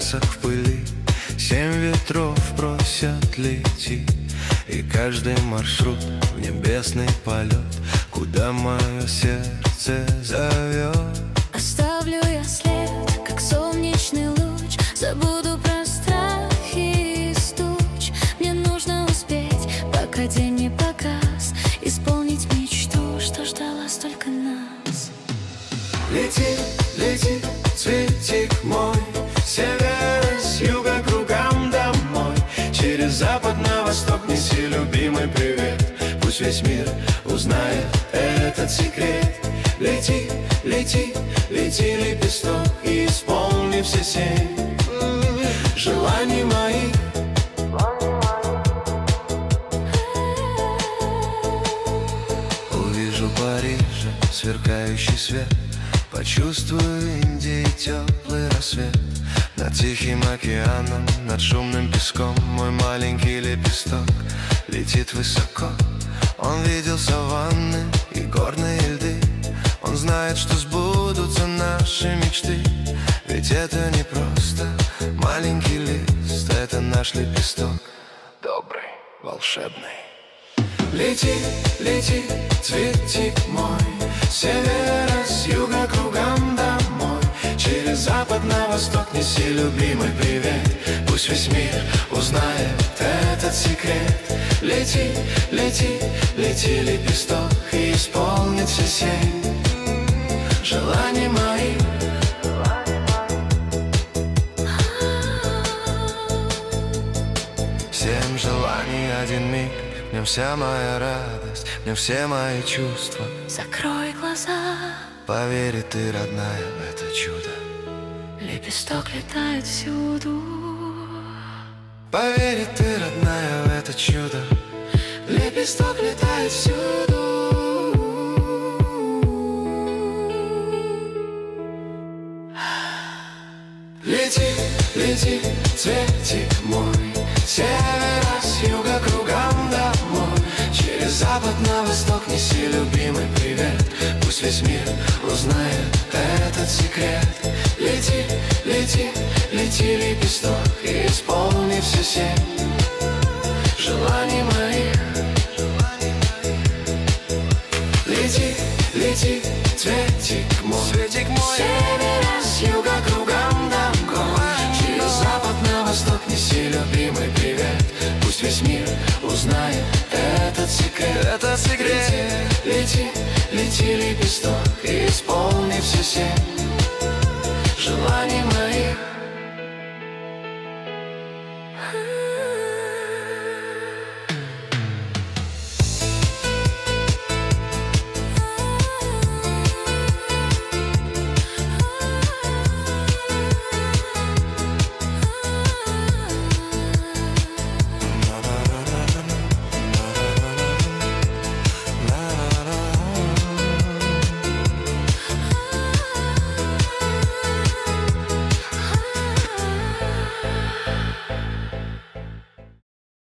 красок в пыли, 7 ветров просят лети, и каждый маршрут в небесный полет, куда мое сердце зовет. Оставлю я след, как солнечный луч, забуду про страхи и стуч. Мне нужно успеть, пока день не погас, исполнить мечту, что ждала столько нас. Лети, лети, цветик мой, с севера, с юга, кругом домой. Через запад на восток неси любимый привет, пусть весь мир узнает этот секрет. Лети, лети, лети, лепесток, и исполни все 7 желаний моих. Увижу Парижа, сверкающий свет, почувствую Индии теплый рассвет. Над Тихим океаном, над шумным песком мой маленький лепесток летит высоко. Он видел саванны и горные льды, он знает, что сбудутся наши мечты. Ведь это не просто маленький лист, это наш лепесток, добрый, волшебный. Лети, лети, цветик мой, с севера, с юга, кругом домой. Через запад на восток неси любимый привет, пусть весь мир узнает этот секрет. Лети, лети, лети, лепесток, и исполнит все 7 желаний моих. Семь желаний, один миг, в нем вся моя радость, в нем все мои чувства. Закрой глаза, Поверь, ты, родная, в это чудо. лепесток летает всюду. Поверь, ты, родная, в это чудо. Лепесток летает всюду. Лети, лети, цветик мой, с севера, с юга, кругом домой. Через запад на восток неси любимый привет, пусть весь мир узнает этот секрет. Лети, лети, лети, лепесток, и исполни все 7 желаний моих. Лети, лети, цветик мой, с севера, с юга, кругом домой. Через запад на восток неси любимый привет, пусть весь мир узнает этот секрет. Это секрет. Лети, лети, лепесток, и исполни все 7 желаний моих.